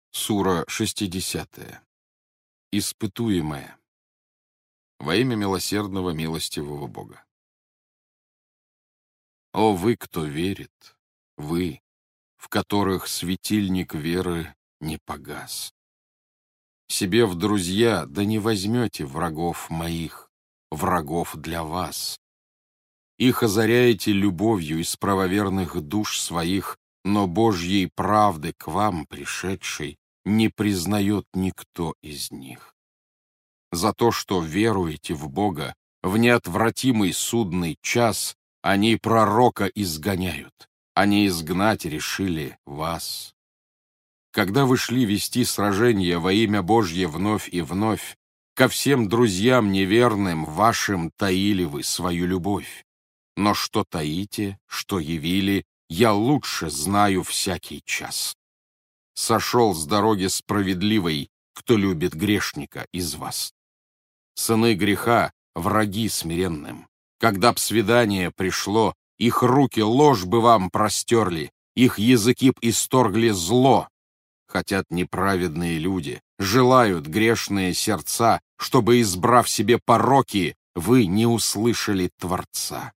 Сура 60. Испытуемая. Во имя милосердного, милостивого Бога. О вы, кто верит, вы, в которых светильник веры не погас. Себе в друзья да не возьмете врагов моих, врагов для вас. Их озаряете любовью из правоверных душ своих, но Божьей правды к вам пришедшей не признает никто из них. За то, что веруете в Бога, в неотвратимый судный час они пророка изгоняют, они изгнать решили вас. Когда вы шли вести сражение во имя Божье вновь и вновь, ко всем друзьям неверным вашим таили вы свою любовь. Но что таите, что явили, я лучше знаю всякий час. Сошел с дороги справедливой, кто любит грешника из вас. Сыны греха — враги смиренным. Когда б свидание пришло, их руки ложь бы вам простерли, их языки б исторгли зло. Хотят неправедные люди, желают грешные сердца, чтобы, избрав себе пороки, вы не услышали Творца.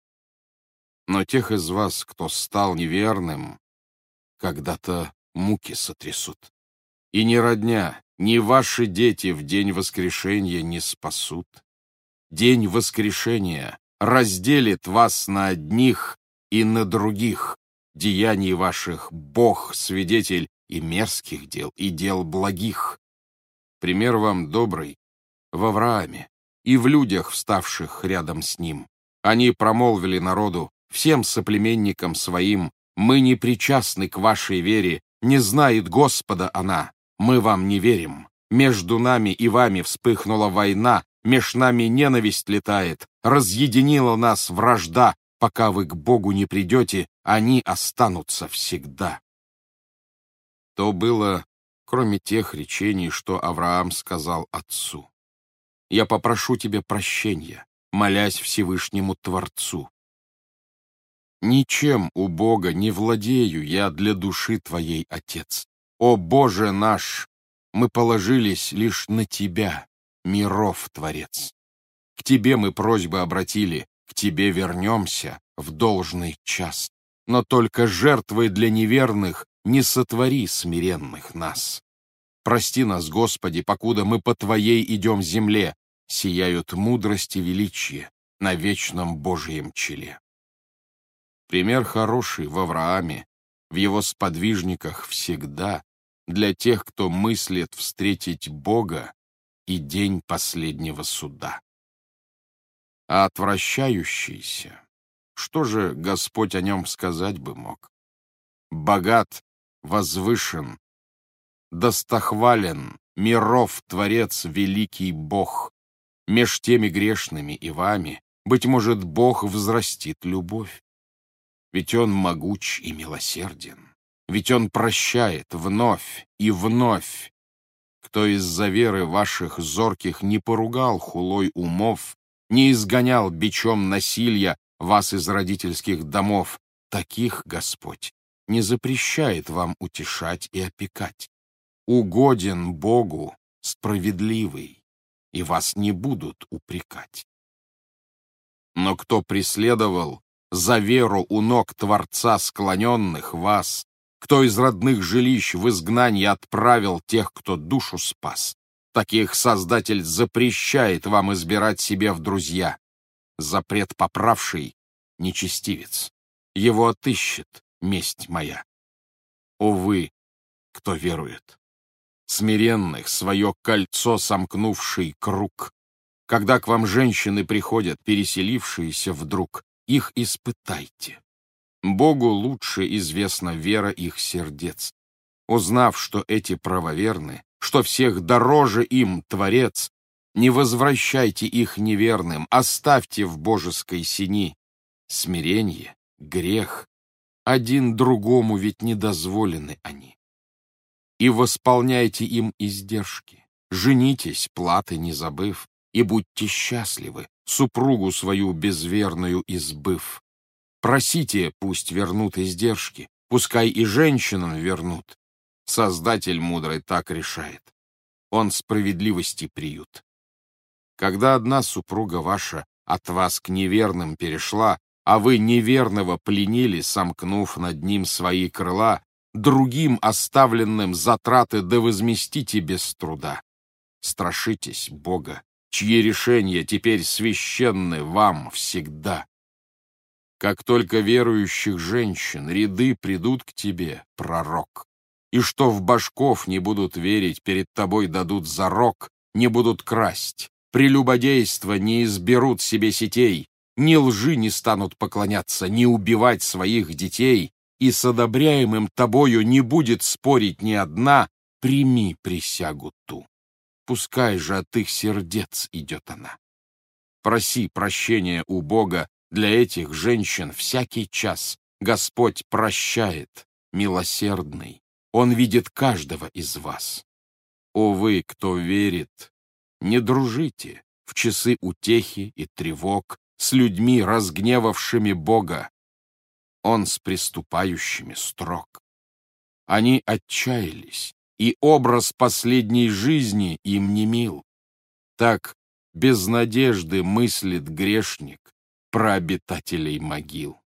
Но тех из вас, кто стал неверным, когда-то муки сотрясут. И ни родня, ни ваши дети в день воскрешения не спасут. День воскрешения разделит вас на одних и на других. Деяний ваших Бог, свидетель и мерзких дел, и дел благих. Пример вам добрый в Аврааме и в людях, вставших рядом с ним. Они промолвили народу, всем соплеменникам своим: «Мы не причастны к вашей вере, не знает Господа она, мы вам не верим. Между нами и вами вспыхнула война, меж нами ненависть летает, разъединила нас вражда, пока вы к Богу не придете, они останутся всегда». То было, кроме тех речений, что Авраам сказал отцу: «Я попрошу тебе прощения, молясь Всевышнему Творцу. Ничем у Бога не владею я для души твоей, Отец. О Боже наш, мы положились лишь на Тебя, миров Творец. К Тебе мы просьбы обратили, к Тебе вернемся в должный час. Но только жертвой для неверных не сотвори смиренных нас. Прости нас, Господи, покуда мы по Твоей идем земле, сияют мудрость и величие на вечном Божьем челе». Пример хороший в Аврааме, в его сподвижниках всегда, для тех, кто мыслит встретить Бога и день последнего суда. А отвращающийся, что же Господь о нем сказать бы мог? Богат, возвышен, достохвален, миров Творец, великий Бог. Меж теми грешными и вами, быть может, Бог взрастит любовь. Ведь Он могуч и милосерден, ведь Он прощает вновь и вновь. Кто из-за веры ваших зорких не поругал хулой умов, не изгонял бичом насилия вас из родительских домов, таких Господь не запрещает вам утешать и опекать. Угоден Богу справедливый, и вас не будут упрекать. Но кто преследовал за веру у ног Творца склоненных вас, кто из родных жилищ в изгнанье отправил тех, кто душу спас, таких Создатель запрещает вам избирать себе в друзья. Запрет поправший — нечестивец, его отыщет месть моя. О вы, кто верует, смиренных свое кольцо сомкнувший круг, когда к вам женщины приходят, переселившиеся вдруг, их испытайте. Богу лучше известна вера их сердец. Узнав, что эти правоверны, что всех дороже им Творец, не возвращайте их неверным, оставьте в божеской сени. Смирение, грех, один другому ведь не дозволены они. И восполняйте им издержки, женитесь, платы не забыв, и будьте счастливы, супругу свою безверную избыв. Просите, пусть вернут издержки, пускай и женщинам вернут. Создатель мудрый так решает. Он справедливости приют. Когда одна супруга ваша от вас к неверным перешла, а вы неверного пленили, сомкнув над ним свои крыла, другим оставленным затраты да возместите без труда. Страшитесь Бога, чьи решения теперь священны вам всегда. Как только верующих женщин ряды придут к тебе, пророк, и что в башков не будут верить, перед тобой дадут зарок, не будут красть, прелюбодейства не изберут себе сетей, ни лжи не станут поклоняться, ни убивать своих детей, и с одобряемым тобою не будет спорить ни одна, прими присягу ту. Пускай же от их сердец идет она. Проси прощения у Бога, для этих женщин всякий час Господь прощает, милосердный, Он видит каждого из вас. О вы, кто верит, не дружите в часы утехи и тревог с людьми, разгневавшими Бога. Он с преступающими строг. Они отчаялись, и образ последней жизни им не мил. Так без надежды мыслит грешник про обитателей могил.